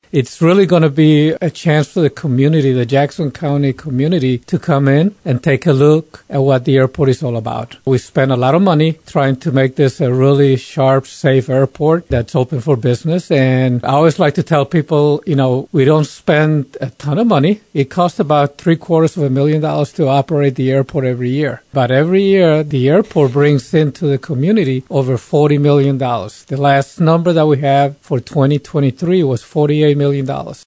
It's really going to be a chance for the community, the Jackson County community, to come in and take a look at what the airport is all about. We spend a lot of money trying to make this a really sharp, safe airport that's open for business. And I always like to tell people, we don't spend a ton of money. It costs about $750,000 to operate the airport every year. But every year, the airport brings into the community over $40 million. The last number that we have for 2023 was $48 million.